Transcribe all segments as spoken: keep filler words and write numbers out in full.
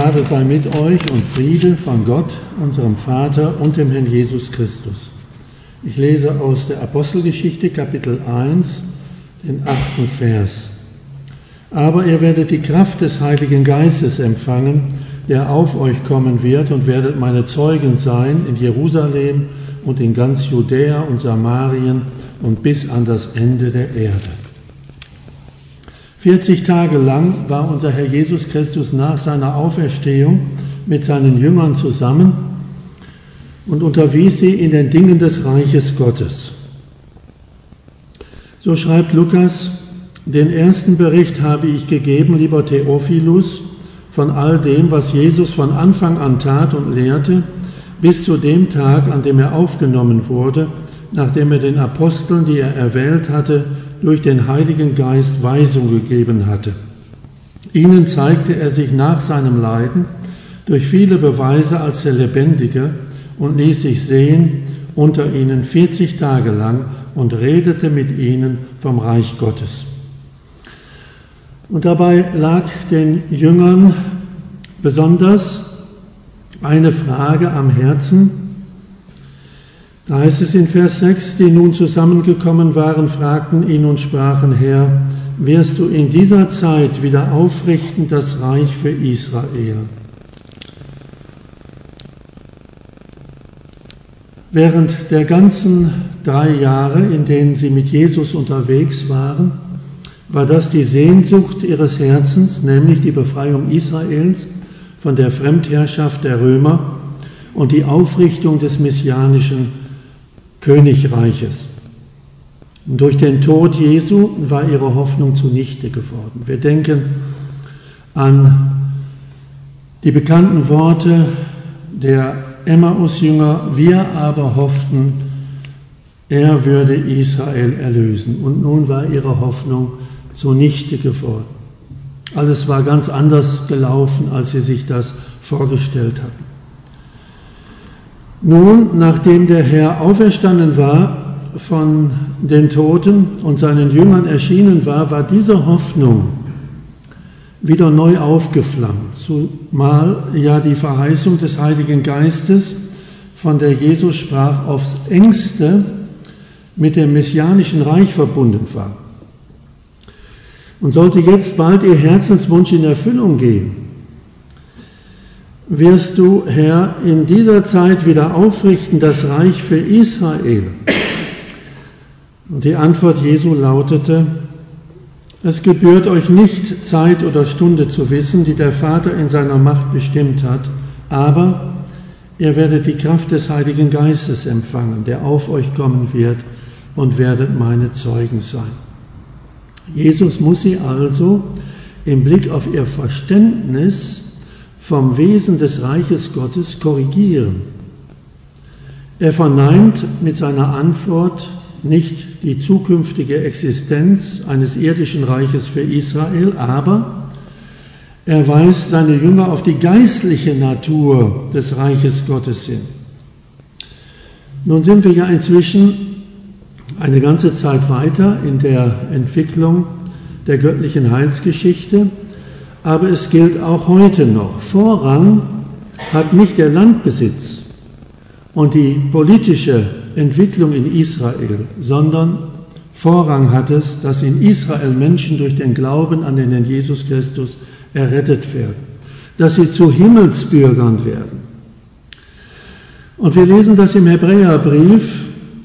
Gnade sei mit euch und Friede von Gott, unserem Vater und dem Herrn Jesus Christus. Ich lese aus der Apostelgeschichte, Kapitel eins, den achten Vers. Aber ihr werdet die Kraft des Heiligen Geistes empfangen, der auf euch kommen wird, und werdet meine Zeugen sein in Jerusalem und in ganz Judäa und Samarien und bis an das Ende der Erde. vierzig Tage lang war unser Herr Jesus Christus nach seiner Auferstehung mit seinen Jüngern zusammen und unterwies sie in den Dingen des Reiches Gottes. So schreibt Lukas: Den ersten Bericht habe ich gegeben, lieber Theophilus, von all dem, was Jesus von Anfang an tat und lehrte, bis zu dem Tag, an dem er aufgenommen wurde, nachdem er den Aposteln, die er erwählt hatte, durch den Heiligen Geist Weisung gegeben hatte. Ihnen zeigte er sich nach seinem Leiden durch viele Beweise als der Lebendige und ließ sich sehen unter ihnen vierzig Tage lang und redete mit ihnen vom Reich Gottes. Und dabei lag den Jüngern besonders eine Frage am Herzen. Da heißt es in Vers sechs, die nun zusammengekommen waren, fragten ihn und sprachen: Herr, wirst du in dieser Zeit wieder aufrichten das Reich für Israel? Während der ganzen drei Jahre, in denen sie mit Jesus unterwegs waren, war das die Sehnsucht ihres Herzens, nämlich die Befreiung Israels von der Fremdherrschaft der Römer und die Aufrichtung des messianischen Königreiches. Und durch den Tod Jesu war ihre Hoffnung zunichte geworden. Wir denken an die bekannten Worte der Emmaus-Jünger: Wir aber hofften, er würde Israel erlösen. Und nun war ihre Hoffnung zunichte geworden. Alles war ganz anders gelaufen, als sie sich das vorgestellt hatten. Nun, nachdem der Herr auferstanden war von den Toten und seinen Jüngern erschienen war, war diese Hoffnung wieder neu aufgeflammt, zumal ja die Verheißung des Heiligen Geistes, von der Jesus sprach, aufs engste mit dem messianischen Reich verbunden war. Und sollte jetzt bald ihr Herzenswunsch in Erfüllung gehen: Wirst du, Herr, in dieser Zeit wieder aufrichten das Reich für Israel? Und die Antwort Jesu lautete: Es gebührt euch nicht, Zeit oder Stunde zu wissen, die der Vater in seiner Macht bestimmt hat, aber ihr werdet die Kraft des Heiligen Geistes empfangen, der auf euch kommen wird, und werdet meine Zeugen sein. Jesus muss sie also im Blick auf ihr Verständnis vom Wesen des Reiches Gottes korrigieren. Er verneint mit seiner Antwort nicht die zukünftige Existenz eines irdischen Reiches für Israel, aber er weist seine Jünger auf die geistliche Natur des Reiches Gottes hin. Nun sind wir ja inzwischen eine ganze Zeit weiter in der Entwicklung der göttlichen Heilsgeschichte, aber es gilt auch heute noch: Vorrang hat nicht der Landbesitz und die politische Entwicklung in Israel, sondern Vorrang hat es, dass in Israel Menschen durch den Glauben an den Herrn Jesus Christus errettet werden, dass sie zu Himmelsbürgern werden. Und wir lesen das im Hebräerbrief,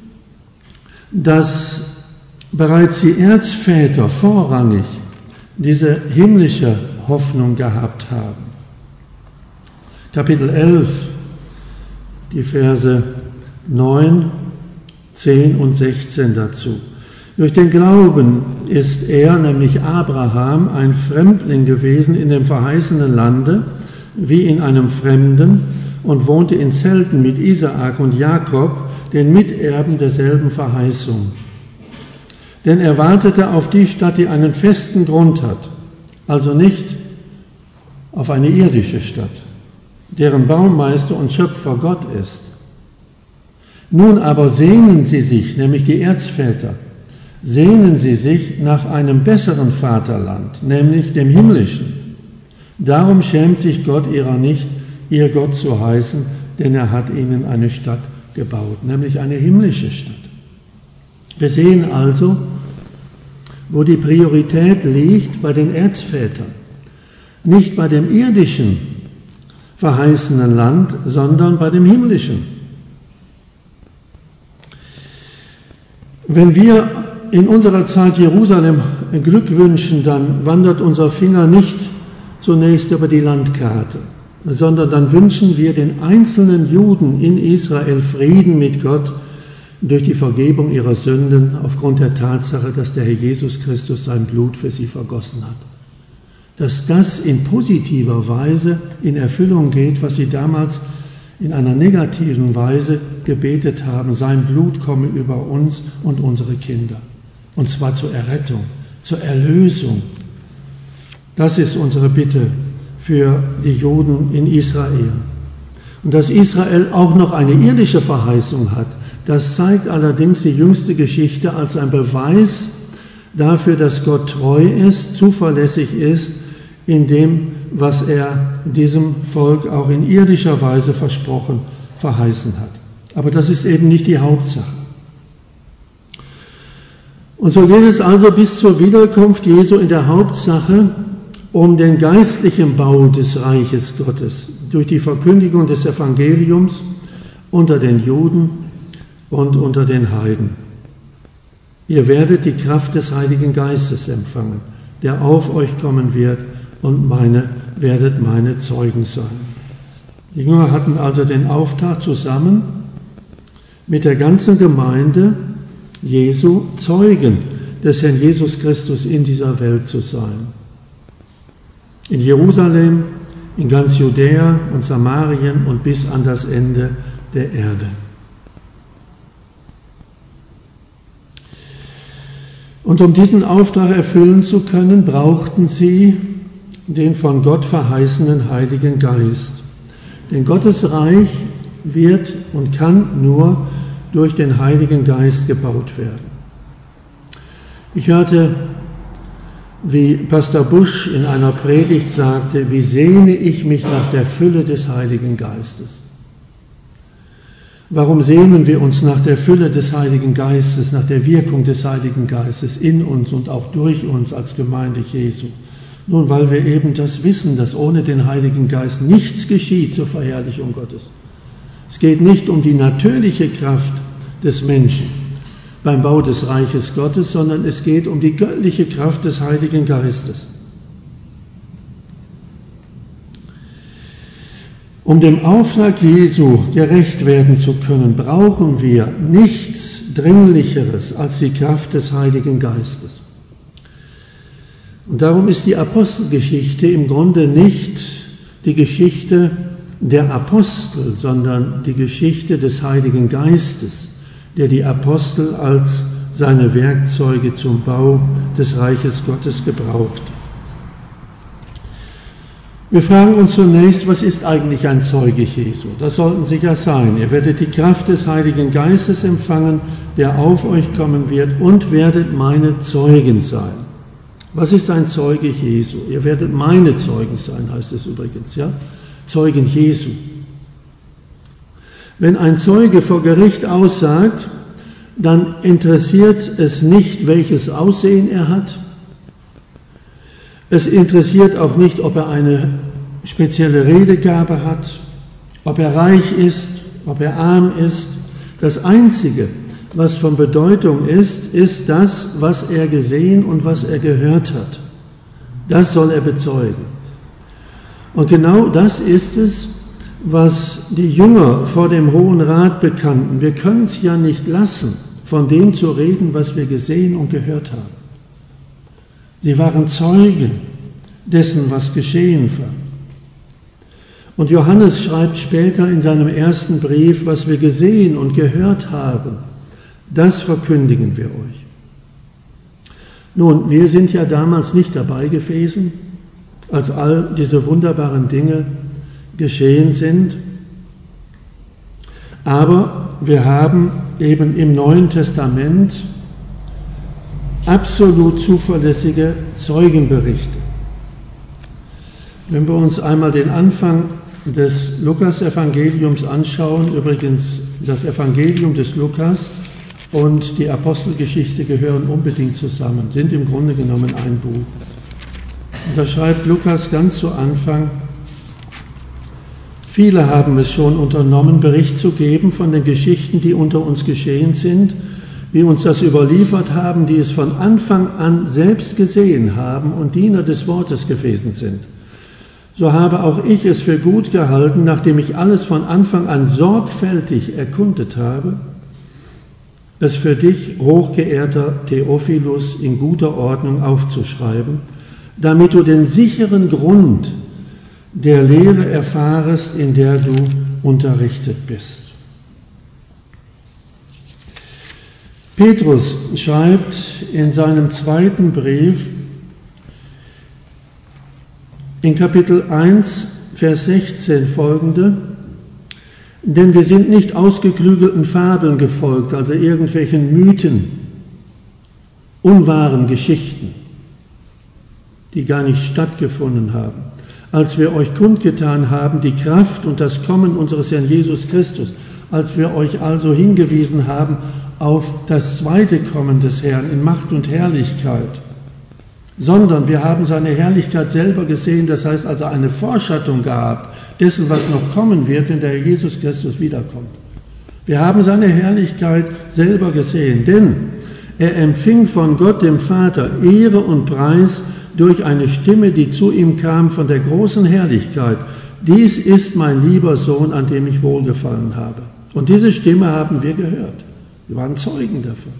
dass bereits die Erzväter vorrangig diese himmlische Hoffnung gehabt haben. Kapitel elf, die Verse neun, zehn und sechzehn dazu. Durch den Glauben ist er, nämlich Abraham, ein Fremdling gewesen in dem verheißenen Lande, wie in einem Fremden, und wohnte in Zelten mit Isaak und Jakob, den Miterben derselben Verheißung. Denn er wartete auf die Stadt, die einen festen Grund hat, also nicht auf eine irdische Stadt, deren Baumeister und Schöpfer Gott ist. Nun aber sehnen sie sich, nämlich die Erzväter, sehnen sie sich nach einem besseren Vaterland, nämlich dem himmlischen, Darum schämt sich Gott ihrer nicht, ihr Gott zu heißen, denn er hat ihnen eine Stadt gebaut, nämlich eine himmlische Stadt. Wir sehen also, wo die Priorität liegt bei den Erzvätern. Nicht bei dem irdischen verheißenen Land, sondern bei dem himmlischen. Wenn wir in unserer Zeit Jerusalem Glück wünschen, dann wandert unser Finger nicht zunächst über die Landkarte, sondern dann wünschen wir den einzelnen Juden in Israel Frieden mit Gott durch die Vergebung ihrer Sünden aufgrund der Tatsache, dass der Herr Jesus Christus sein Blut für sie vergossen hat. Dass das in positiver Weise in Erfüllung geht, was sie damals in einer negativen Weise gebetet haben, sein Blut komme über uns und unsere Kinder. Und zwar zur Errettung, zur Erlösung. Das ist unsere Bitte für die Juden in Israel. Und dass Israel auch noch eine irdische Verheißung hat, das zeigt allerdings die jüngste Geschichte als ein Beweis dafür, dass Gott treu ist, zuverlässig ist, in dem, was er diesem Volk auch in irdischer Weise versprochen, verheißen hat. Aber das ist eben nicht die Hauptsache. Und so geht es also bis zur Wiederkunft Jesu in der Hauptsache um den geistlichen Bau des Reiches Gottes durch die Verkündigung des Evangeliums unter den Juden und unter den Heiden. Ihr werdet die Kraft des Heiligen Geistes empfangen, der auf euch kommen wird, und meine, werdet meine Zeugen sein. Die Jünger hatten also den Auftrag, zusammen mit der ganzen Gemeinde Jesu Zeugen des Herrn Jesus Christus in dieser Welt zu sein. In Jerusalem, in ganz Judäa und Samarien und bis an das Ende der Erde. Und um diesen Auftrag erfüllen zu können, brauchten sie den von Gott verheißenen Heiligen Geist. Denn Gottes Reich wird und kann nur durch den Heiligen Geist gebaut werden. Ich hörte, wie Pastor Busch in einer Predigt sagte, wie sehne ich mich nach der Fülle des Heiligen Geistes. Warum sehnen wir uns nach der Fülle des Heiligen Geistes, nach der Wirkung des Heiligen Geistes in uns und auch durch uns als Gemeinde Jesu? Nun, weil wir eben das wissen, dass ohne den Heiligen Geist nichts geschieht zur Verherrlichung Gottes. Es geht nicht um die natürliche Kraft des Menschen beim Bau des Reiches Gottes, sondern es geht um die göttliche Kraft des Heiligen Geistes. Um dem Auftrag Jesu gerecht werden zu können, brauchen wir nichts Dringlicheres als die Kraft des Heiligen Geistes. Und darum ist die Apostelgeschichte im Grunde nicht die Geschichte der Apostel, sondern die Geschichte des Heiligen Geistes, der die Apostel als seine Werkzeuge zum Bau des Reiches Gottes gebraucht. Wir fragen uns zunächst, was ist eigentlich ein Zeuge Jesu? Das sollten Sie ja sein. Ihr werdet die Kraft des Heiligen Geistes empfangen, der auf euch kommen wird, und werdet meine Zeugen sein. Was ist ein Zeuge Jesu? Ihr werdet meine Zeugen sein, heißt es übrigens, ja? Zeugen Jesu. Wenn ein Zeuge vor Gericht aussagt, dann interessiert es nicht, welches Aussehen er hat. Es interessiert auch nicht, ob er eine spezielle Redegabe hat, ob er reich ist, ob er arm ist. Das Einzige, was von Bedeutung ist, ist das, was er gesehen und was er gehört hat. Das soll er bezeugen. Und genau das ist es, was die Jünger vor dem Hohen Rat bekannten. Wir können es ja nicht lassen, von dem zu reden, was wir gesehen und gehört haben. Sie waren Zeugen dessen, was geschehen war. Und Johannes schreibt später in seinem ersten Brief, was wir gesehen und gehört haben, das verkündigen wir euch. Nun, wir sind ja damals nicht dabei gewesen, als all diese wunderbaren Dinge geschehen sind, aber wir haben eben im Neuen Testament absolut zuverlässige Zeugenberichte. Wenn wir uns einmal den Anfang des Lukas-Evangeliums anschauen, übrigens das Evangelium des Lukas und die Apostelgeschichte gehören unbedingt zusammen, sind im Grunde genommen ein Buch. Und da schreibt Lukas ganz zu Anfang: Viele haben es schon unternommen, Bericht zu geben von den Geschichten, die unter uns geschehen sind, wie uns das überliefert haben, die es von Anfang an selbst gesehen haben und Diener des Wortes gewesen sind. So habe auch ich es für gut gehalten, nachdem ich alles von Anfang an sorgfältig erkundet habe, es für dich, hochgeehrter Theophilus, in guter Ordnung aufzuschreiben, damit du den sicheren Grund der Lehre erfahrest, in der du unterrichtet bist. Petrus schreibt in seinem zweiten Brief in Kapitel eins, Vers sechzehn folgende: Denn wir sind nicht ausgeklügelten Fabeln gefolgt, also irgendwelchen Mythen, unwahren Geschichten, die gar nicht stattgefunden haben, als wir euch kundgetan haben, die Kraft und das Kommen unseres Herrn Jesus Christus, als wir euch also hingewiesen haben auf das zweite Kommen des Herrn in Macht und Herrlichkeit, sondern wir haben seine Herrlichkeit selber gesehen, das heißt also eine Vorschattung gehabt dessen, was noch kommen wird, wenn der Herr Jesus Christus wiederkommt. Wir haben seine Herrlichkeit selber gesehen, denn er empfing von Gott dem Vater Ehre und Preis durch eine Stimme, die zu ihm kam von der großen Herrlichkeit: Dies ist mein lieber Sohn, an dem ich wohlgefallen habe. Und diese Stimme haben wir gehört. Wir waren Zeugen davon.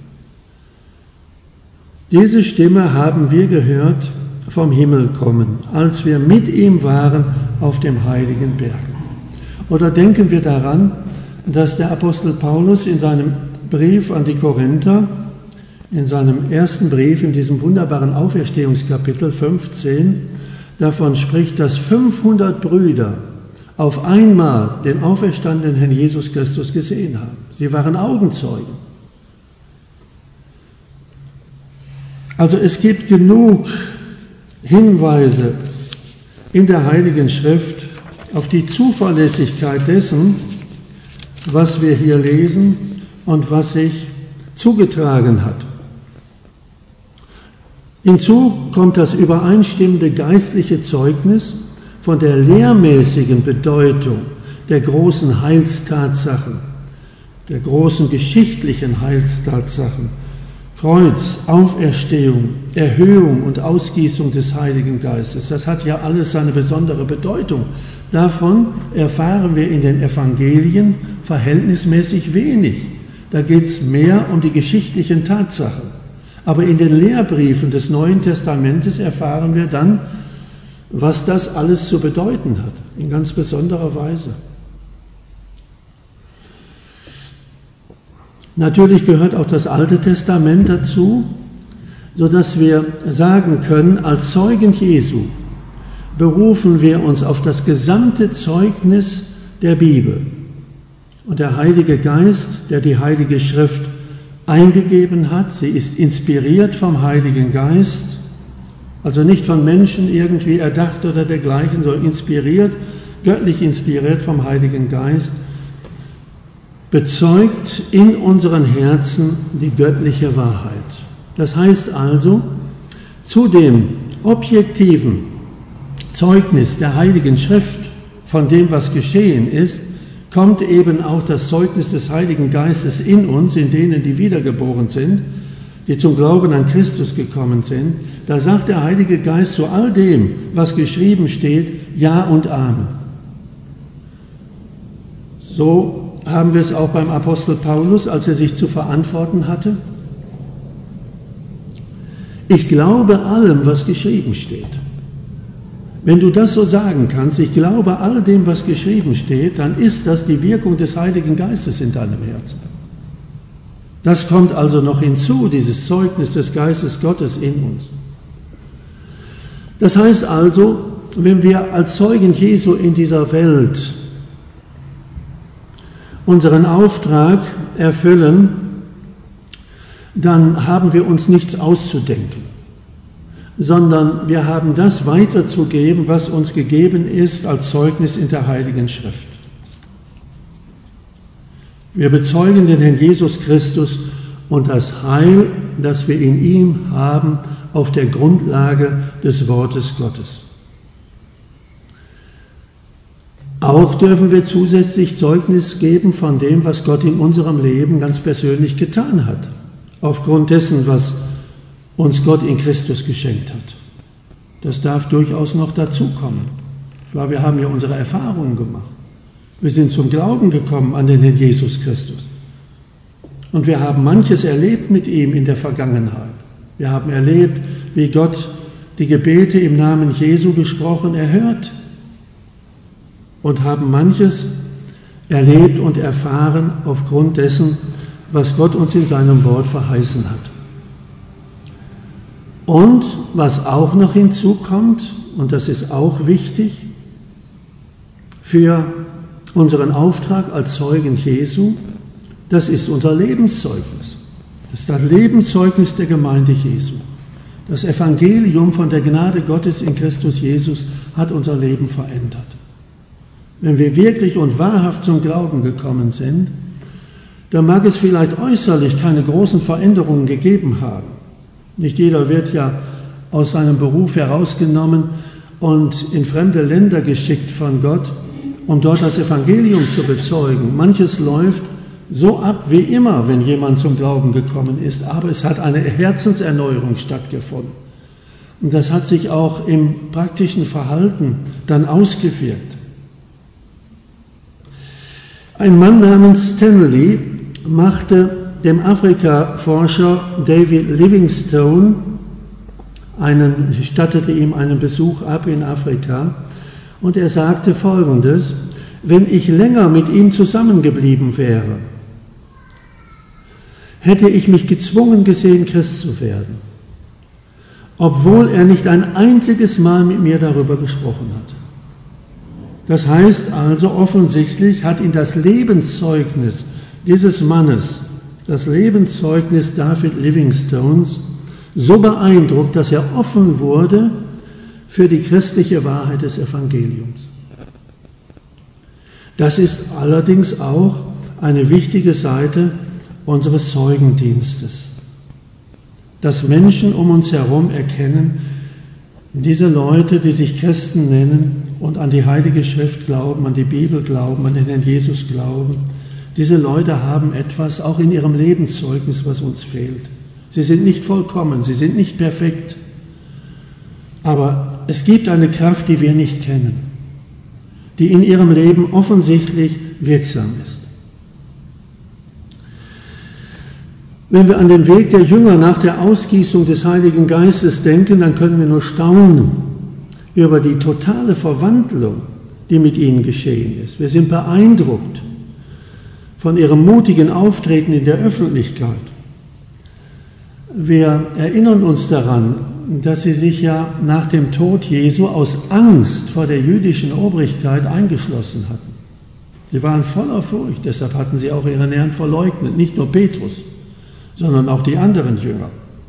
Diese Stimme haben wir gehört vom Himmel kommen, als wir mit ihm waren auf dem heiligen Berg. Oder denken wir daran, dass der Apostel Paulus in seinem Brief an die Korinther, in seinem ersten Brief, in diesem wunderbaren Auferstehungskapitel fünfzehn, davon spricht, dass fünfhundert Brüder auf einmal den auferstandenen Herrn Jesus Christus gesehen haben. Sie waren Augenzeugen. Also es gibt genug Hinweise in der Heiligen Schrift auf die Zuverlässigkeit dessen, was wir hier lesen und was sich zugetragen hat. Hinzu kommt das übereinstimmende geistliche Zeugnis von der lehrmäßigen Bedeutung der großen Heilstatsachen, der großen geschichtlichen Heilstatsachen: Kreuz, Auferstehung, Erhöhung und Ausgießung des Heiligen Geistes. Das hat ja alles seine besondere Bedeutung. Davon erfahren wir in den Evangelien verhältnismäßig wenig. Da geht es mehr um die geschichtlichen Tatsachen. Aber in den Lehrbriefen des Neuen Testamentes erfahren wir dann, was das alles zu bedeuten hat, in ganz besonderer Weise. Natürlich gehört auch das Alte Testament dazu, sodass wir sagen können, als Zeugen Jesu berufen wir uns auf das gesamte Zeugnis der Bibel. Und der Heilige Geist, der die Heilige Schrift eingegeben hat, sie ist inspiriert vom Heiligen Geist, also nicht von Menschen irgendwie erdacht oder dergleichen, sondern inspiriert, göttlich inspiriert vom Heiligen Geist, bezeugt in unseren Herzen die göttliche Wahrheit. Das heißt also, zu dem objektiven Zeugnis der Heiligen Schrift von dem, was geschehen ist, kommt eben auch das Zeugnis des Heiligen Geistes in uns, in denen, die wiedergeboren sind, die zum Glauben an Christus gekommen sind. Da sagt der Heilige Geist zu all dem, was geschrieben steht, Ja und Amen. So haben wir es auch beim Apostel Paulus, als er sich zu verantworten hatte. Ich glaube allem, was geschrieben steht. Wenn du das so sagen kannst, ich glaube all dem, was geschrieben steht, dann ist das die Wirkung des Heiligen Geistes in deinem Herzen. Das kommt also noch hinzu, dieses Zeugnis des Geistes Gottes in uns. Das heißt also, wenn wir als Zeugen Jesu in dieser Welt unseren Auftrag erfüllen, dann haben wir uns nichts auszudenken. sondern wir haben das weiterzugeben, was uns gegeben ist als Zeugnis in der Heiligen Schrift. Wir bezeugen den Herrn Jesus Christus und das Heil, das wir in ihm haben, auf der Grundlage des Wortes Gottes. Auch dürfen wir zusätzlich Zeugnis geben von dem, was Gott in unserem Leben ganz persönlich getan hat, aufgrund dessen, was uns Gott in Christus geschenkt hat. Das darf durchaus noch dazukommen, weil wir haben ja unsere Erfahrungen gemacht. Wir sind zum Glauben gekommen an den Herrn Jesus Christus. Und wir haben manches erlebt mit ihm in der Vergangenheit. Wir haben erlebt, wie Gott die Gebete im Namen Jesu gesprochen erhört und haben manches erlebt und erfahren aufgrund dessen, was Gott uns in seinem Wort verheißen hat. Und was auch noch hinzukommt, und das ist auch wichtig für unseren Auftrag als Zeugen Jesu, das ist unser Lebenszeugnis. Das ist das Lebenszeugnis der Gemeinde Jesu. Das Evangelium von der Gnade Gottes in Christus Jesus hat unser Leben verändert. Wenn wir wirklich und wahrhaft zum Glauben gekommen sind, dann mag es vielleicht äußerlich keine großen Veränderungen gegeben haben. Nicht jeder wird ja aus seinem Beruf herausgenommen und in fremde Länder geschickt von Gott, um dort das Evangelium zu bezeugen. Manches läuft so ab wie immer, wenn jemand zum Glauben gekommen ist, aber es hat eine Herzenserneuerung stattgefunden. Und das hat sich auch im praktischen Verhalten dann ausgewirkt. Ein Mann namens Stanley machte dem Afrika-Forscher David Livingstone einen, stattete ihm einen Besuch ab in Afrika und er sagte Folgendes: Wenn ich länger mit ihm zusammengeblieben wäre, hätte ich mich gezwungen gesehen, Christ zu werden, obwohl er nicht ein einziges Mal mit mir darüber gesprochen hat. Das heißt also, offensichtlich hat ihn das Lebenszeugnis dieses Mannes, das Lebenszeugnis David Livingstones, so beeindruckt, dass er offen wurde für die christliche Wahrheit des Evangeliums. Das ist allerdings auch eine wichtige Seite unseres Zeugendienstes, dass Menschen um uns herum erkennen, diese Leute, die sich Christen nennen und an die Heilige Schrift glauben, an die Bibel glauben, an den Herrn Jesus glauben, diese Leute haben etwas auch in ihrem Lebenszeugnis, was uns fehlt. Sie sind nicht vollkommen, sie sind nicht perfekt, aber es gibt eine Kraft, die wir nicht kennen, die in ihrem Leben offensichtlich wirksam ist. Wenn wir an den Weg der Jünger nach der Ausgießung des Heiligen Geistes denken, dann können wir nur staunen über die totale Verwandlung, die mit ihnen geschehen ist. Wir sind beeindruckt von ihrem mutigen Auftreten in der Öffentlichkeit. Wir erinnern uns daran, dass sie sich ja nach dem Tod Jesu aus Angst vor der jüdischen Obrigkeit eingeschlossen hatten. Sie waren voller Furcht, deshalb hatten sie auch ihren Herrn verleugnet, nicht nur Petrus, sondern auch die anderen Jünger.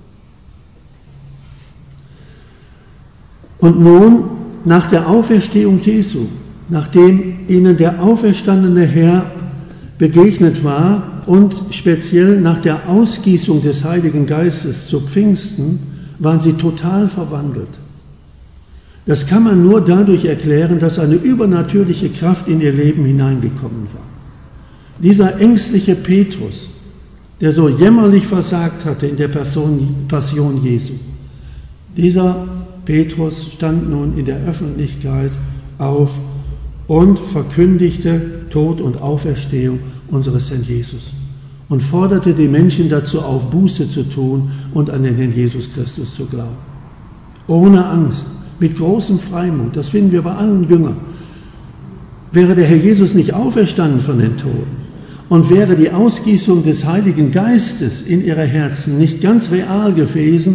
Und nun, nach der Auferstehung Jesu, nachdem ihnen der auferstandene Herr begegnet war und speziell nach der Ausgießung des Heiligen Geistes zu Pfingsten, waren sie total verwandelt. Das kann man nur dadurch erklären, dass eine übernatürliche Kraft in ihr Leben hineingekommen war. Dieser ängstliche Petrus, der so jämmerlich versagt hatte in der Person, Passion Jesu, dieser Petrus stand nun in der Öffentlichkeit auf und verkündigte Tod und Auferstehung unseres Herrn Jesus und forderte die Menschen dazu auf, Buße zu tun und an den Herrn Jesus Christus zu glauben. Ohne Angst, mit großem Freimut, das finden wir bei allen Jüngern. Wäre der Herr Jesus nicht auferstanden von den Toten und wäre die Ausgießung des Heiligen Geistes in ihre Herzen nicht ganz real gewesen,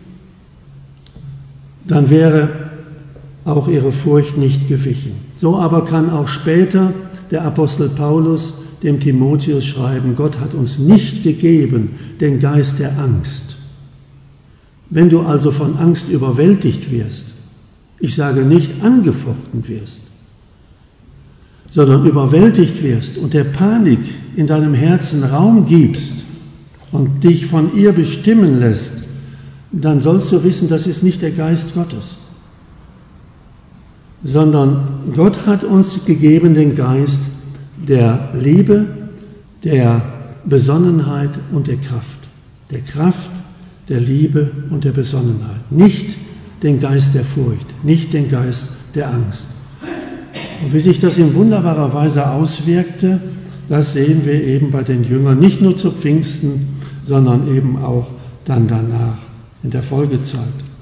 dann wäre auch ihre Furcht nicht gewichen. So aber kann auch später der Apostel Paulus dem Timotheus schreiben: Gott hat uns nicht gegeben den Geist der Angst, Wenn du also von Angst überwältigt wirst, ich sage nicht angefochten wirst, sondern überwältigt wirst und der Panik in deinem Herzen Raum gibst und dich von ihr bestimmen lässt, dann sollst du wissen, das ist nicht der Geist Gottes, sondern Gott hat uns gegeben den Geist der Liebe, der Besonnenheit und der Kraft. Der Kraft, der Liebe und der Besonnenheit. Nicht den Geist der Furcht, nicht den Geist der Angst. Und wie sich das in wunderbarer Weise auswirkte, das sehen wir eben bei den Jüngern, nicht nur zu Pfingsten, sondern eben auch dann danach, in der Folgezeit.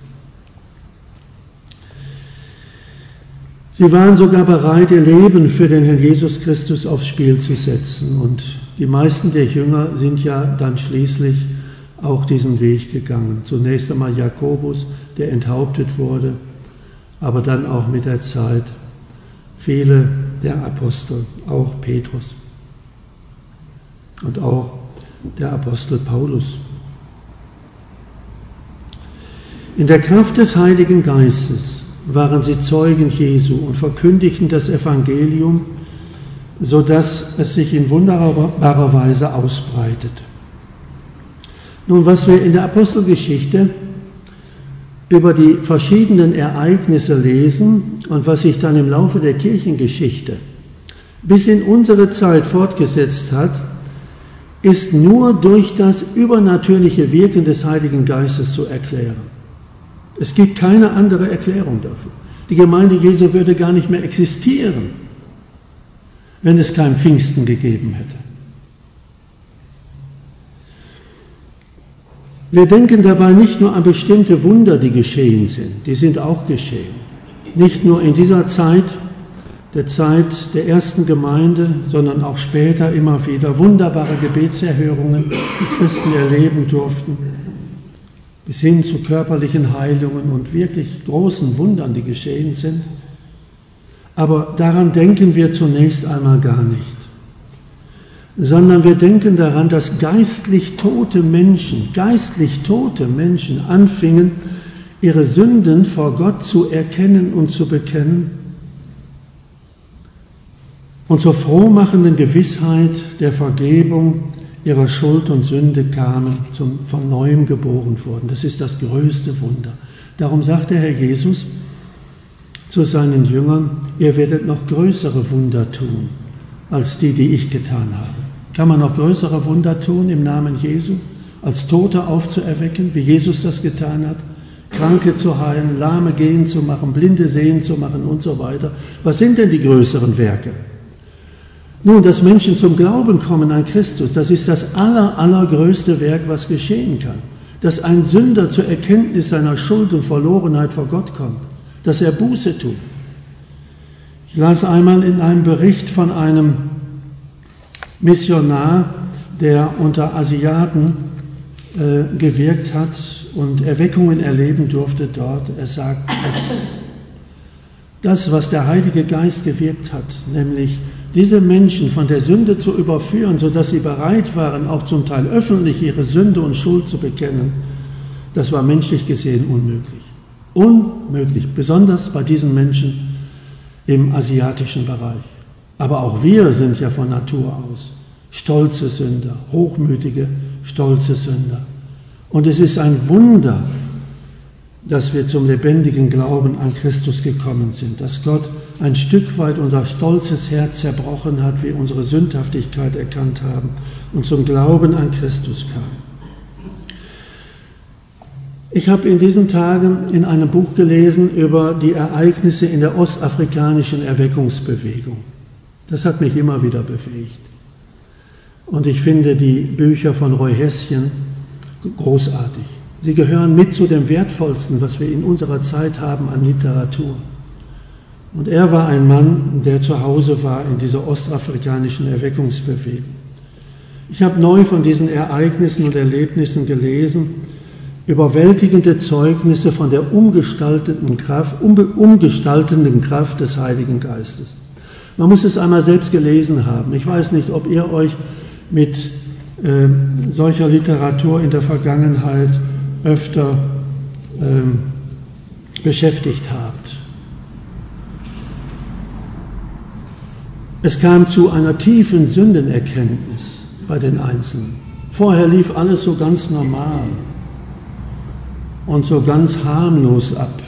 Sie waren sogar bereit, ihr Leben für den Herrn Jesus Christus aufs Spiel zu setzen. Und die meisten der Jünger sind ja dann schließlich auch diesen Weg gegangen. Zunächst einmal Jakobus, der enthauptet wurde, aber dann auch mit der Zeit viele der Apostel, auch Petrus und auch der Apostel Paulus. In der Kraft des Heiligen Geistes waren sie Zeugen Jesu und verkündigten das Evangelium, sodass es sich in wunderbarer Weise ausbreitet. Nun, was wir in der Apostelgeschichte über die verschiedenen Ereignisse lesen und was sich dann im Laufe der Kirchengeschichte bis in unsere Zeit fortgesetzt hat, ist nur durch das übernatürliche Wirken des Heiligen Geistes zu erklären. Es gibt keine andere Erklärung dafür. Die Gemeinde Jesu würde gar nicht mehr existieren, wenn es kein Pfingsten gegeben hätte. Wir denken dabei nicht nur an bestimmte Wunder, die geschehen sind, die sind auch geschehen. Nicht nur in dieser Zeit, der Zeit der ersten Gemeinde, sondern auch später immer wieder wunderbare Gebetserhörungen, die Christen erleben durften, bis hin zu körperlichen Heilungen und wirklich großen Wundern, die geschehen sind. Aber daran denken wir zunächst einmal gar nicht, sondern wir denken daran, dass geistlich tote Menschen, geistlich tote Menschen anfingen, ihre Sünden vor Gott zu erkennen und zu bekennen und zur frohmachenden Gewissheit der Vergebung ihrer Schuld und Sünde kamen, zum von Neuem geboren wurden. Das ist das größte Wunder. Darum sagt der Herr Jesus zu seinen Jüngern, ihr werdet noch größere Wunder tun, als die, die ich getan habe. Kann man noch größere Wunder tun im Namen Jesu, als Tote aufzuerwecken, wie Jesus das getan hat, Kranke zu heilen, Lahme gehen zu machen, Blinde sehen zu machen und so weiter. Was sind denn die größeren Werke? Nun, dass Menschen zum Glauben kommen an Christus, das ist das aller, allergrößte Werk, was geschehen kann. Dass ein Sünder zur Erkenntnis seiner Schuld und Verlorenheit vor Gott kommt, dass er Buße tut. Ich las einmal in einem Bericht von einem Missionar, der unter Asiaten äh, gewirkt hat und Erweckungen erleben durfte dort. Er sagt, dass das, was der Heilige Geist gewirkt hat, nämlich diese Menschen von der Sünde zu überführen, sodass sie bereit waren, auch zum Teil öffentlich ihre Sünde und Schuld zu bekennen, das war menschlich gesehen unmöglich. Unmöglich, besonders bei diesen Menschen im asiatischen Bereich. Aber auch wir sind ja von Natur aus stolze Sünder, hochmütige, stolze Sünder. Und es ist ein Wunder, dass wir zum lebendigen Glauben an Christus gekommen sind, dass Gott ein Stück weit unser stolzes Herz zerbrochen hat, wir unsere Sündhaftigkeit erkannt haben und zum Glauben an Christus kamen. Ich habe in diesen Tagen in einem Buch gelesen über die Ereignisse in der ostafrikanischen Erweckungsbewegung. Das hat mich immer wieder befähigt. Und ich finde die Bücher von Roy Hession großartig. Sie gehören mit zu dem Wertvollsten, was wir in unserer Zeit haben an Literatur. Und er war ein Mann, der zu Hause war in dieser ostafrikanischen Erweckungsbewegung. Ich habe neu von diesen Ereignissen und Erlebnissen gelesen, überwältigende Zeugnisse von der umgestaltenden Kraft, umgestaltenden Kraft des Heiligen Geistes. Man muss es einmal selbst gelesen haben. Ich weiß nicht, ob ihr euch mit äh, solcher Literatur in der Vergangenheit öfter ähm, beschäftigt habt. Es kam zu einer tiefen Sündenerkenntnis bei den Einzelnen. Vorher lief alles so ganz normal und so ganz harmlos ab.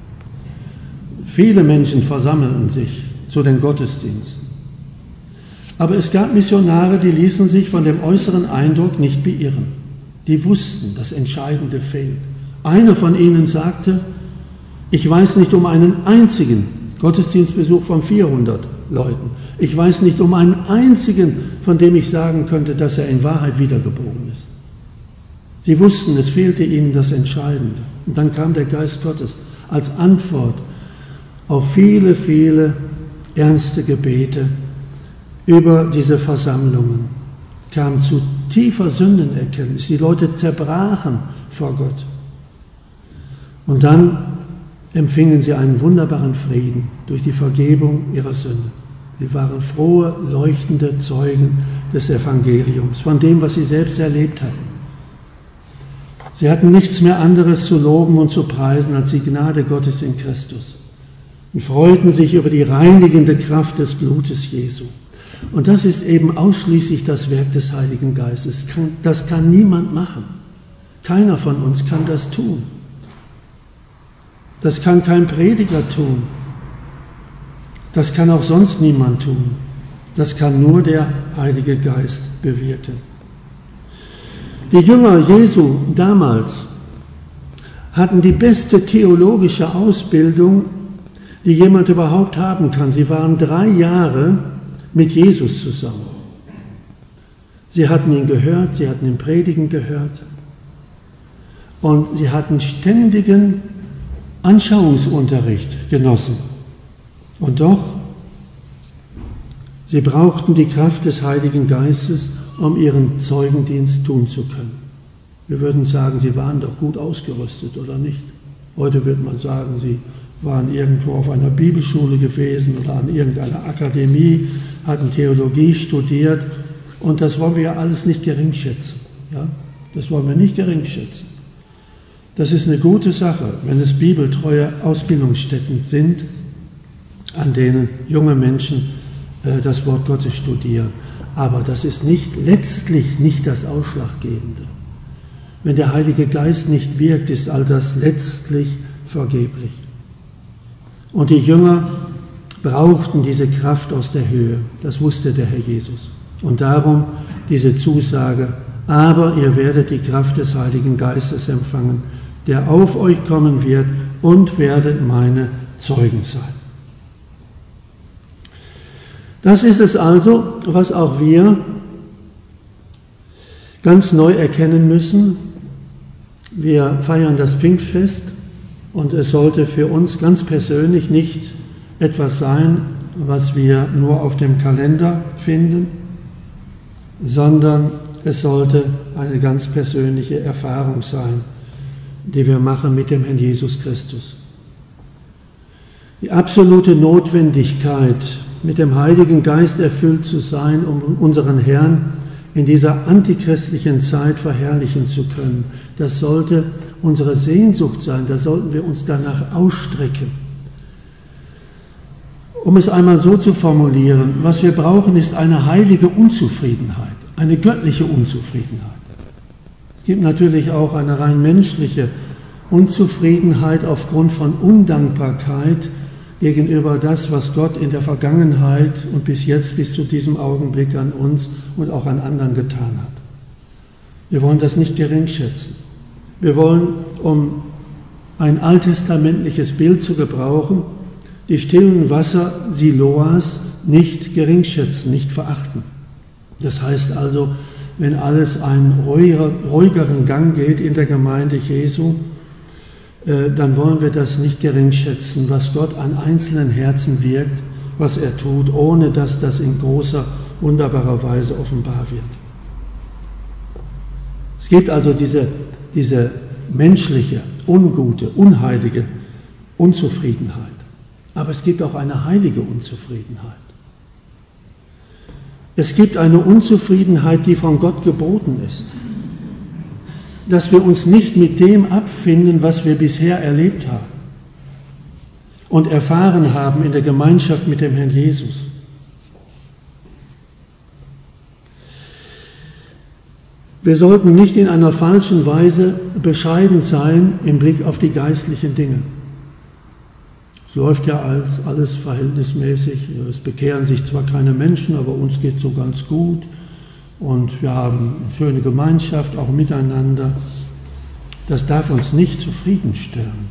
Viele Menschen versammelten sich zu den Gottesdiensten. Aber es gab Missionare, die ließen sich von dem äußeren Eindruck nicht beirren. Die wussten, das Entscheidende fehlt. Einer von ihnen sagte, ich weiß nicht um einen einzigen Gottesdienstbesuch von vierhundert Leuten. Ich weiß nicht um einen einzigen, von dem ich sagen könnte, dass er in Wahrheit wiedergeboren ist. Sie wussten, es fehlte ihnen das Entscheidende. Und dann kam der Geist Gottes als Antwort auf viele, viele ernste Gebete über diese Versammlungen, kam zu tiefer Sündenerkenntnis. Die Leute zerbrachen vor Gott. Und dann empfingen sie einen wunderbaren Frieden durch die Vergebung ihrer Sünden. Sie waren frohe, leuchtende Zeugen des Evangeliums, von dem, was sie selbst erlebt hatten. Sie hatten nichts mehr anderes zu loben und zu preisen als die Gnade Gottes in Christus und freuten sich über die reinigende Kraft des Blutes Jesu. Und das ist eben ausschließlich das Werk des Heiligen Geistes. Das kann niemand machen. Keiner von uns kann das tun. Das kann kein Prediger tun. Das kann auch sonst niemand tun. Das kann nur der Heilige Geist bewirken. Die Jünger Jesu damals hatten die beste theologische Ausbildung, die jemand überhaupt haben kann. Sie waren drei Jahre mit Jesus zusammen. Sie hatten ihn gehört, sie hatten ihn predigen gehört und sie hatten ständigen Anschauungsunterricht genossen. Und doch, sie brauchten die Kraft des Heiligen Geistes, um ihren Zeugendienst tun zu können. Wir würden sagen, sie waren doch gut ausgerüstet, oder nicht? Heute würde man sagen, sie waren irgendwo auf einer Bibelschule gewesen oder an irgendeiner Akademie, hatten Theologie studiert und das wollen wir ja alles nicht geringschätzen. Ja? Das wollen wir nicht geringschätzen. Das ist eine gute Sache, wenn es bibeltreue Ausbildungsstätten sind, an denen junge Menschen äh, das Wort Gottes studieren. Aber das ist nicht, letztlich nicht das Ausschlaggebende. Wenn der Heilige Geist nicht wirkt, ist all das letztlich vergeblich. Und die Jünger brauchten diese Kraft aus der Höhe. Das wusste der Herr Jesus. Und darum diese Zusage, aber ihr werdet die Kraft des Heiligen Geistes empfangen, der auf euch kommen wird und werdet meine Zeugen sein. Das ist es also, was auch wir ganz neu erkennen müssen. Wir feiern das Pfingstfest und es sollte für uns ganz persönlich nicht etwas sein, was wir nur auf dem Kalender finden, sondern es sollte eine ganz persönliche Erfahrung sein, die wir machen mit dem Herrn Jesus Christus. Die absolute Notwendigkeit, mit dem Heiligen Geist erfüllt zu sein, um unseren Herrn in dieser antichristlichen Zeit verherrlichen zu können, das sollte unsere Sehnsucht sein, da sollten wir uns danach ausstrecken. Um es einmal so zu formulieren, was wir brauchen, ist eine heilige Unzufriedenheit, eine göttliche Unzufriedenheit. Es gibt natürlich auch eine rein menschliche Unzufriedenheit aufgrund von Undankbarkeit gegenüber das, was Gott in der Vergangenheit und bis jetzt, bis zu diesem Augenblick an uns und auch an anderen getan hat. Wir wollen das nicht geringschätzen. Wir wollen, um ein alttestamentliches Bild zu gebrauchen, die stillen Wasser Siloas nicht geringschätzen, nicht verachten. Das heißt also, wenn alles einen ruhigeren Gang geht in der Gemeinde Jesu, dann wollen wir das nicht geringschätzen, was Gott an einzelnen Herzen wirkt, was er tut, ohne dass das in großer, wunderbarer Weise offenbar wird. Es gibt also diese, diese menschliche, ungute, unheilige Unzufriedenheit. Aber es gibt auch eine heilige Unzufriedenheit. Es gibt eine Unzufriedenheit, die von Gott geboten ist. dass wir uns nicht mit dem abfinden, was wir bisher erlebt haben und erfahren haben in der Gemeinschaft mit dem Herrn Jesus. Wir sollten nicht in einer falschen Weise bescheiden sein im Blick auf die geistlichen Dinge. Es läuft ja alles, alles verhältnismäßig. Es bekehren sich zwar keine Menschen, aber uns geht es so ganz gut. Und wir haben eine schöne Gemeinschaft, auch miteinander. Das darf uns nicht zufriedenstellen.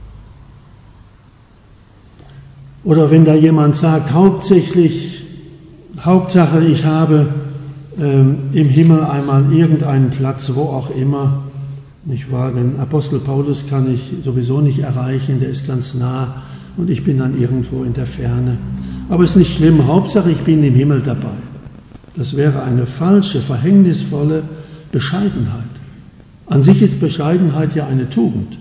Oder wenn da jemand sagt, hauptsächlich, Hauptsache ich habe ähm, im Himmel einmal irgendeinen Platz, wo auch immer, nicht wahr? Den Apostel Paulus kann ich sowieso nicht erreichen, der ist ganz nah und ich bin dann irgendwo in der Ferne. Aber es ist nicht schlimm, Hauptsache ich bin im Himmel dabei. Das wäre eine falsche, verhängnisvolle Bescheidenheit. An sich ist Bescheidenheit ja eine Tugend.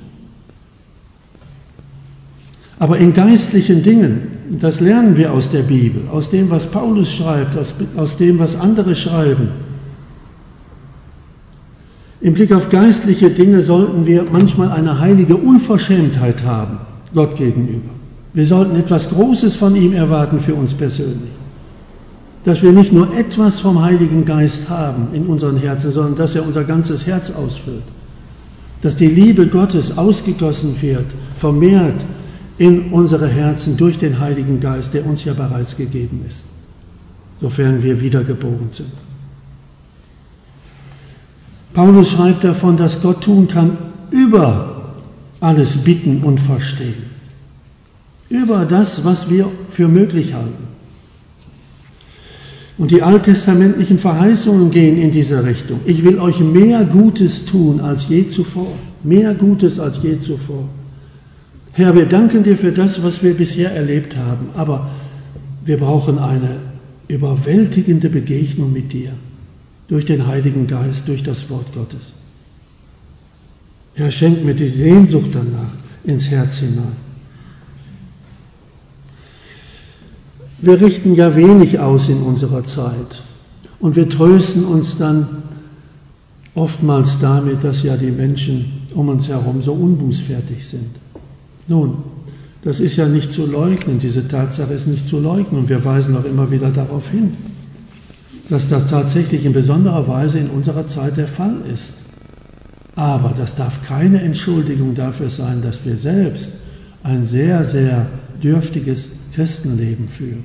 Aber in geistlichen Dingen, das lernen wir aus der Bibel, aus dem, was Paulus schreibt, aus, aus dem, was andere schreiben. Im Blick auf geistliche Dinge sollten wir manchmal eine heilige Unverschämtheit haben, Gott gegenüber. Wir sollten etwas Großes von ihm erwarten für uns persönlich. Dass wir nicht nur etwas vom Heiligen Geist haben in unseren Herzen, sondern dass er unser ganzes Herz ausfüllt. Dass die Liebe Gottes ausgegossen wird, vermehrt in unsere Herzen durch den Heiligen Geist, der uns ja bereits gegeben ist, sofern wir wiedergeboren sind. Paulus schreibt davon, dass Gott tun kann über alles bitten und verstehen. Über das, was wir für möglich halten. Und die alttestamentlichen Verheißungen gehen in diese Richtung. Ich will euch mehr Gutes tun als je zuvor. Mehr Gutes als je zuvor. Herr, wir danken dir für das, was wir bisher erlebt haben, aber wir brauchen eine überwältigende Begegnung mit dir, durch den Heiligen Geist, durch das Wort Gottes. Herr, schenk mir die Sehnsucht danach ins Herz hinein. Wir richten ja wenig aus in unserer Zeit und wir trösten uns dann oftmals damit, dass ja die Menschen um uns herum so unbußfertig sind. Nun, das ist ja nicht zu leugnen, diese Tatsache ist nicht zu leugnen und wir weisen auch immer wieder darauf hin, dass das tatsächlich in besonderer Weise in unserer Zeit der Fall ist. Aber das darf keine Entschuldigung dafür sein, dass wir selbst ein sehr, sehr dürftiges Christenleben führen.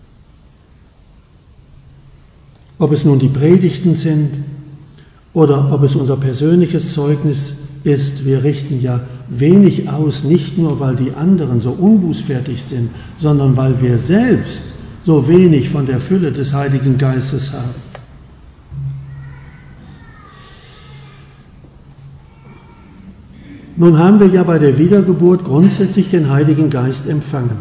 Ob es nun die Predigten sind oder ob es unser persönliches Zeugnis ist, wir richten ja wenig aus, nicht nur, weil die anderen so unbußfertig sind, sondern weil wir selbst so wenig von der Fülle des Heiligen Geistes haben. Nun haben wir ja bei der Wiedergeburt grundsätzlich den Heiligen Geist empfangen.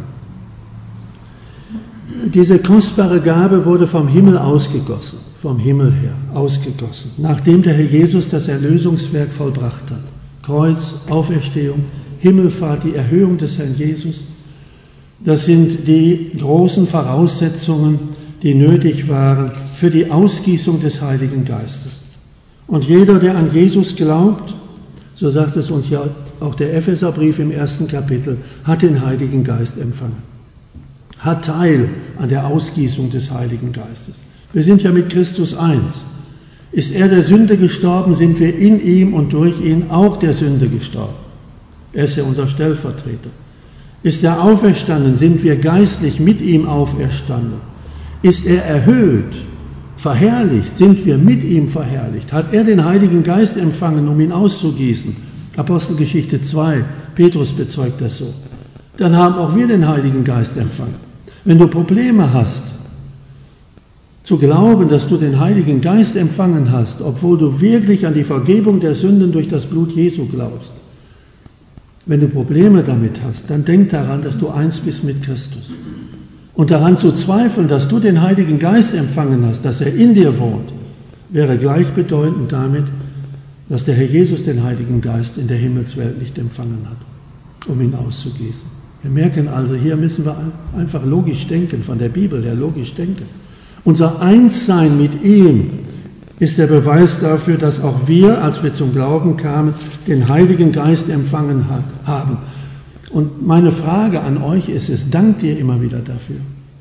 Diese kostbare Gabe wurde vom Himmel ausgegossen, vom Himmel her ausgegossen, nachdem der Herr Jesus das Erlösungswerk vollbracht hat. Kreuz, Auferstehung, Himmelfahrt, die Erhöhung des Herrn Jesus. Das sind die großen Voraussetzungen, die nötig waren für die Ausgießung des Heiligen Geistes. Und jeder, der an Jesus glaubt, so sagt es uns ja auch der Epheserbrief im ersten Kapitel, hat den Heiligen Geist empfangen, hat Teil an der Ausgießung des Heiligen Geistes. Wir sind ja mit Christus eins. Ist er der Sünde gestorben, sind wir in ihm und durch ihn auch der Sünde gestorben. Er ist ja unser Stellvertreter. Ist er auferstanden, sind wir geistlich mit ihm auferstanden. Ist er erhöht, verherrlicht, sind wir mit ihm verherrlicht. Hat er den Heiligen Geist empfangen, um ihn auszugießen? Apostelgeschichte zwei, Petrus bezeugt das so. Dann haben auch wir den Heiligen Geist empfangen. Wenn du Probleme hast, zu glauben, dass du den Heiligen Geist empfangen hast, obwohl du wirklich an die Vergebung der Sünden durch das Blut Jesu glaubst, wenn du Probleme damit hast, dann denk daran, dass du eins bist mit Christus. Und daran zu zweifeln, dass du den Heiligen Geist empfangen hast, dass er in dir wohnt, wäre gleichbedeutend damit, dass der Herr Jesus den Heiligen Geist in der Himmelswelt nicht empfangen hat, um ihn auszugießen. Wir merken also, hier müssen wir einfach logisch denken, von der Bibel her logisch denken. Unser Einssein mit ihm ist der Beweis dafür, dass auch wir, als wir zum Glauben kamen, den Heiligen Geist empfangen haben. Und meine Frage an euch ist es, dankt ihr immer wieder dafür?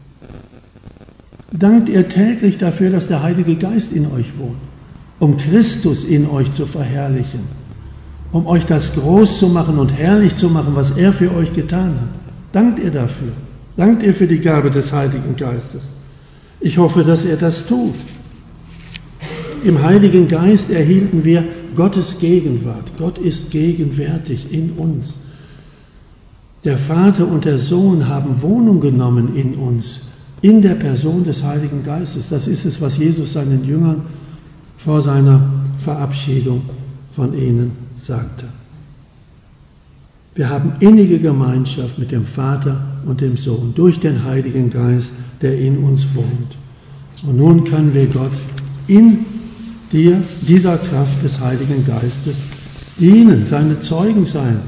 Dankt ihr täglich dafür, dass der Heilige Geist in euch wohnt, um Christus in euch zu verherrlichen, um euch das groß zu machen und herrlich zu machen, was er für euch getan hat? Dankt ihr dafür? Dankt ihr für die Gabe des Heiligen Geistes? Ich hoffe, dass ihr das tut. Im Heiligen Geist erhielten wir Gottes Gegenwart. Gott ist gegenwärtig in uns. Der Vater und der Sohn haben Wohnung genommen in uns, in der Person des Heiligen Geistes. Das ist es, was Jesus seinen Jüngern vor seiner Verabschiedung von ihnen sagte. Wir haben innige Gemeinschaft mit dem Vater und dem Sohn durch den Heiligen Geist, der in uns wohnt. Und nun können wir Gott in dir, dieser Kraft des Heiligen Geistes, dienen, seine Zeugen sein.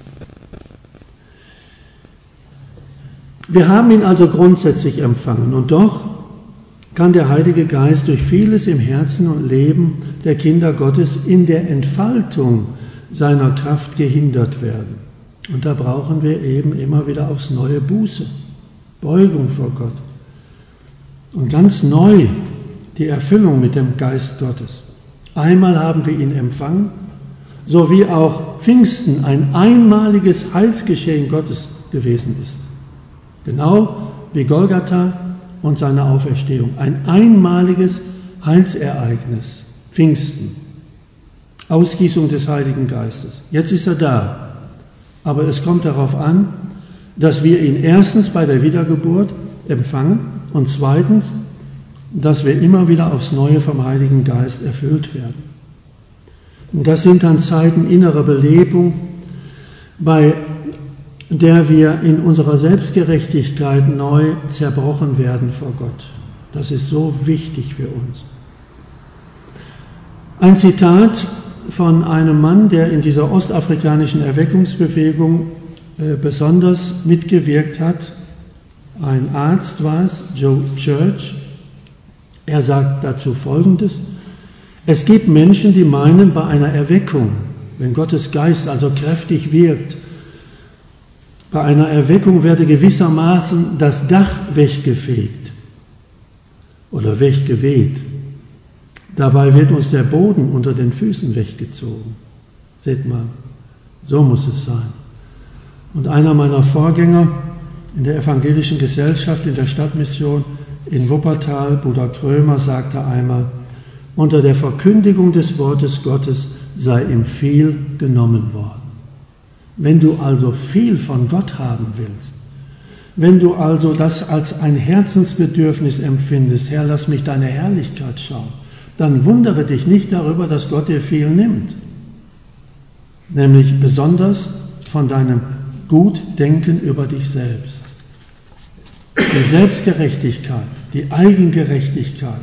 Wir haben ihn also grundsätzlich empfangen und doch kann der Heilige Geist durch vieles im Herzen und Leben der Kinder Gottes in der Entfaltung seiner Kraft gehindert werden. Und da brauchen wir eben immer wieder aufs neue Buße, Beugung vor Gott und ganz neu die Erfüllung mit dem Geist Gottes. Einmal haben wir ihn empfangen, so wie auch Pfingsten ein einmaliges Heilsgeschehen Gottes gewesen ist. Genau wie Golgatha und seine Auferstehung. Ein einmaliges Heilsereignis, Pfingsten. Ausgießung des Heiligen Geistes. Jetzt ist er da. Aber es kommt darauf an, dass wir ihn erstens bei der Wiedergeburt empfangen und zweitens, dass wir immer wieder aufs Neue vom Heiligen Geist erfüllt werden. Und das sind dann Zeiten innerer Belebung, bei der wir in unserer Selbstgerechtigkeit neu zerbrochen werden vor Gott. Das ist so wichtig für uns. Ein Zitat von einem Mann, der in dieser ostafrikanischen Erweckungsbewegung äh, besonders mitgewirkt hat. Ein Arzt war es, Joe Church. Er sagt dazu Folgendes: Es gibt Menschen, die meinen, bei einer Erweckung, wenn Gottes Geist also kräftig wirkt, bei einer Erweckung werde gewissermaßen das Dach weggefegt oder weggeweht. Dabei wird uns der Boden unter den Füßen weggezogen. Seht mal, so muss es sein. Und einer meiner Vorgänger in der evangelischen Gesellschaft in der Stadtmission in Wuppertal, Bruder Krömer, sagte einmal, unter der Verkündigung des Wortes Gottes sei ihm viel genommen worden. Wenn du also viel von Gott haben willst, wenn du also das als ein Herzensbedürfnis empfindest, Herr, lass mich deine Herrlichkeit schauen, dann wundere dich nicht darüber, dass Gott dir viel nimmt. Nämlich besonders von deinem Gutdenken über dich selbst. Die Selbstgerechtigkeit, die Eigengerechtigkeit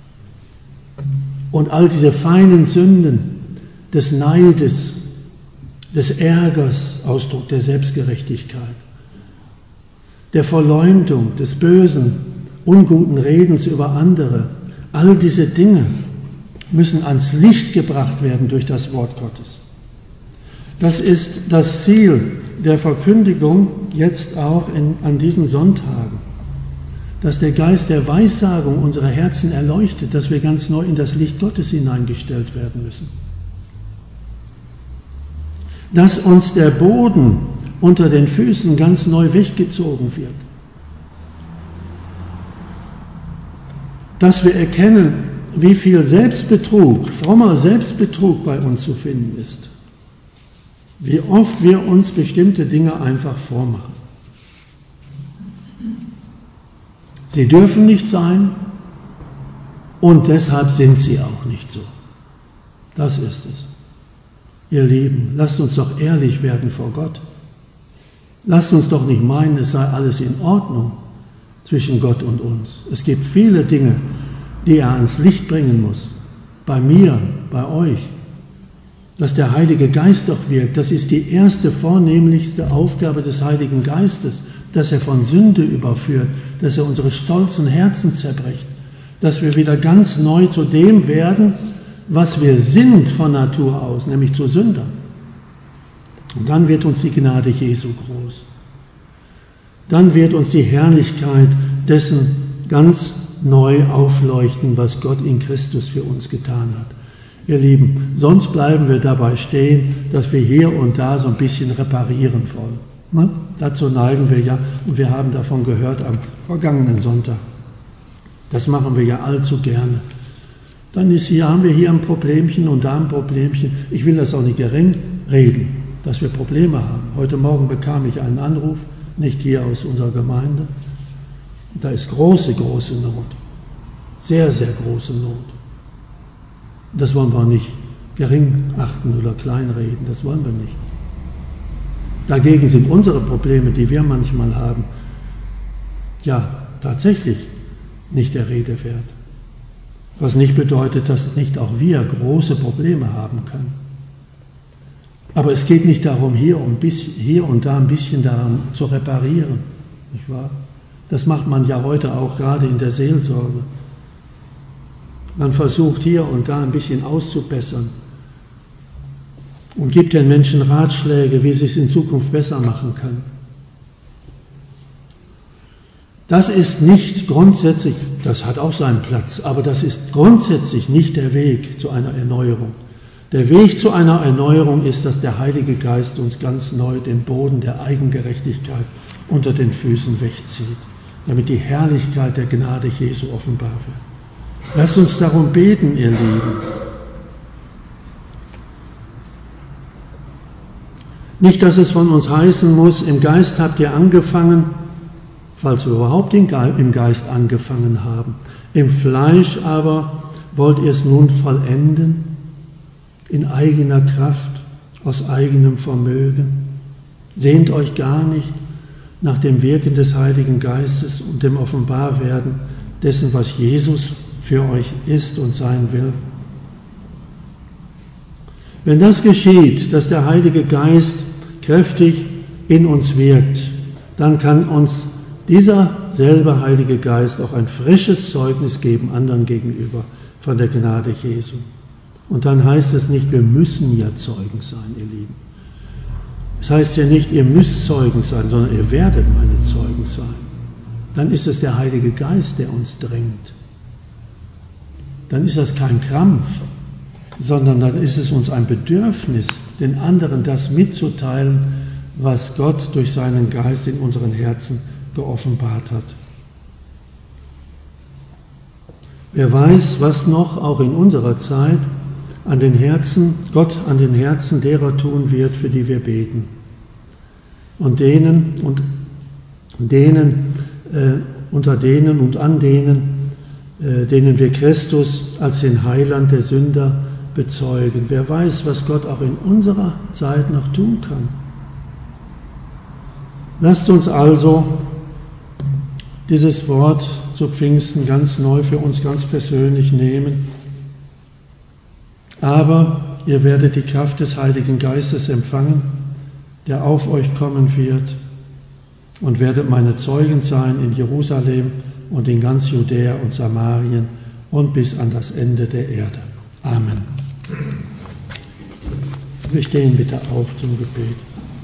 und all diese feinen Sünden des Neides, des Ärgers, Ausdruck der Selbstgerechtigkeit, der Verleumdung, des bösen, unguten Redens über andere, all diese Dinge müssen ans Licht gebracht werden durch das Wort Gottes. Das ist das Ziel der Verkündigung jetzt auch in, an diesen Sonntagen, dass der Geist der Weissagung unsere Herzen erleuchtet, dass wir ganz neu in das Licht Gottes hineingestellt werden müssen. Dass uns der Boden unter den Füßen ganz neu weggezogen wird. Dass wir erkennen, wie viel Selbstbetrug, frommer Selbstbetrug bei uns zu finden ist. Wie oft wir uns bestimmte Dinge einfach vormachen. Sie dürfen nicht sein und deshalb sind sie auch nicht so. Das ist es. Ihr Lieben, lasst uns doch ehrlich werden vor Gott. Lasst uns doch nicht meinen, es sei alles in Ordnung zwischen Gott und uns. Es gibt viele Dinge, die er ans Licht bringen muss. Bei mir, bei euch. Dass der Heilige Geist doch wirkt, das ist die erste, vornehmlichste Aufgabe des Heiligen Geistes, dass er von Sünde überführt, dass er unsere stolzen Herzen zerbricht, dass wir wieder ganz neu zu dem werden, was wir sind von Natur aus, nämlich zu Sündern. Und dann wird uns die Gnade Jesu groß. Dann wird uns die Herrlichkeit dessen ganz neu aufleuchten, was Gott in Christus für uns getan hat. Ihr Lieben, sonst bleiben wir dabei stehen, dass wir hier und da so ein bisschen reparieren wollen. Ne? Dazu neigen wir ja, und wir haben davon gehört am vergangenen Sonntag. Das machen wir ja allzu gerne. Dann ist hier, haben wir hier ein Problemchen und da ein Problemchen. Ich will das auch nicht gering reden, dass wir Probleme haben. Heute Morgen bekam ich einen Anruf, nicht hier aus unserer Gemeinde. Da ist große, große Not. Sehr, sehr große Not. Das wollen wir nicht gering achten oder kleinreden, das wollen wir nicht. Dagegen sind unsere Probleme, die wir manchmal haben, ja, tatsächlich nicht der Rede wert. Was nicht bedeutet, dass nicht auch wir große Probleme haben können. Aber es geht nicht darum, hier, um bisschen, hier und da ein bisschen daran zu reparieren, nicht wahr? Das macht man ja heute auch gerade in der Seelsorge. Man versucht hier und da ein bisschen auszubessern und gibt den Menschen Ratschläge, wie sie es in Zukunft besser machen können. Das ist nicht grundsätzlich, das hat auch seinen Platz, aber das ist grundsätzlich nicht der Weg zu einer Erneuerung. Der Weg zu einer Erneuerung ist, dass der Heilige Geist uns ganz neu den Boden der Eigengerechtigkeit unter den Füßen wegzieht, damit die Herrlichkeit der Gnade Jesu offenbar wird. Lasst uns darum beten, ihr Lieben. Nicht, dass es von uns heißen muss, im Geist habt ihr angefangen, falls wir überhaupt im Geist angefangen haben. Im Fleisch aber wollt ihr es nun vollenden, in eigener Kraft, aus eigenem Vermögen. Sehnt euch gar nicht nach dem Wirken des Heiligen Geistes und dem Offenbarwerden dessen, was Jesus für euch ist und sein will. Wenn das geschieht, dass der Heilige Geist kräftig in uns wirkt, dann kann uns dieser selbe Heilige Geist auch ein frisches Zeugnis geben anderen gegenüber von der Gnade Jesu. Und dann heißt es nicht, wir müssen ja Zeugen sein, ihr Lieben. Es heißt ja nicht, ihr müsst Zeugen sein, sondern ihr werdet meine Zeugen sein. Dann ist es der Heilige Geist, der uns drängt. Dann ist das kein Krampf, sondern dann ist es uns ein Bedürfnis, den anderen das mitzuteilen, was Gott durch seinen Geist in unseren Herzen geoffenbart hat. Wer weiß, was noch auch in unserer Zeit an den Herzen, Gott an den Herzen derer tun wird, für die wir beten. Und denen und denen, äh, unter denen und an denen, äh, denen wir Christus als den Heiland der Sünder bezeugen. Wer weiß, was Gott auch in unserer Zeit noch tun kann. Lasst uns also dieses Wort zu Pfingsten ganz neu für uns ganz persönlich nehmen. Aber ihr werdet die Kraft des Heiligen Geistes empfangen, der auf euch kommen wird, und werdet meine Zeugen sein in Jerusalem und in ganz Judäa und Samarien und bis an das Ende der Erde. Amen. Wir stehen bitte auf zum Gebet.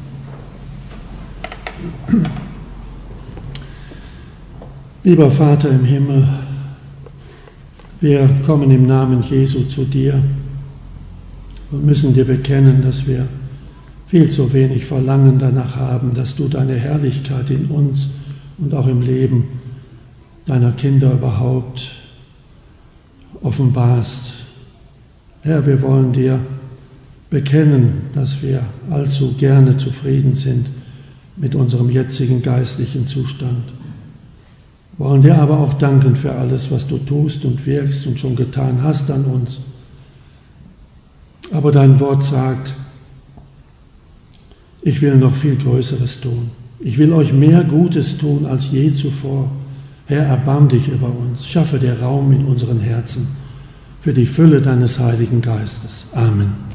Lieber Vater im Himmel, wir kommen im Namen Jesu zu dir und müssen dir bekennen, dass wir viel zu wenig Verlangen danach haben, dass du deine Herrlichkeit in uns und auch im Leben deiner Kinder überhaupt offenbarst. Herr, wir wollen dir bekennen, dass wir allzu gerne zufrieden sind mit unserem jetzigen geistlichen Zustand. Wir wollen dir aber auch danken für alles, was du tust und wirkst und schon getan hast an uns. Aber dein Wort sagt, ich will noch viel Größeres tun. Ich will euch mehr Gutes tun als je zuvor. Herr, erbarm dich über uns, schaffe dir Raum in unseren Herzen für die Fülle deines Heiligen Geistes. Amen.